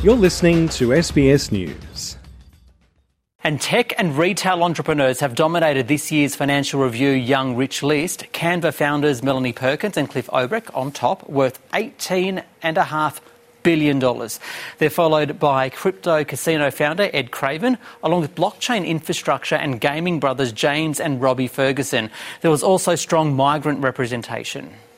You're listening to SBS News. And tech and retail entrepreneurs have dominated this year's Financial Review Young Rich list. Canva founders Melanie Perkins and Cliff Obrecht on top, worth $18.5 billion. They're followed by crypto casino founder Ed Craven, along with blockchain infrastructure and gaming brothers James and Robbie Ferguson. There was also strong migrant representation.